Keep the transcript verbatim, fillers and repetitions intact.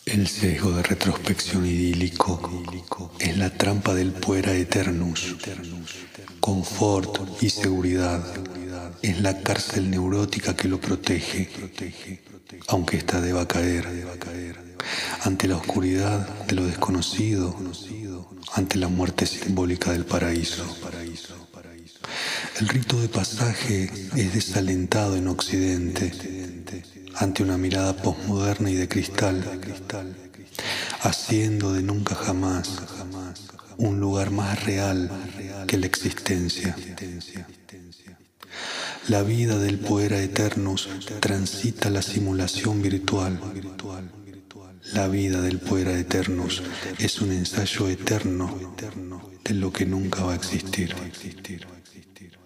El sesgo de retrospección idílico es la trampa del puera eternus. Confort y seguridad es la cárcel neurótica que lo protege, aunque ésta deba caer ante la oscuridad de lo desconocido, ante la muerte simbólica del paraíso. El rito de pasaje es desalentado en Occidente ante una mirada posmoderna y de cristal, haciendo de nunca jamás un lugar más real que la existencia. La vida del puera eternus transita la simulación virtual. La vida del puera eternus es un ensayo eterno de lo que nunca va a existir.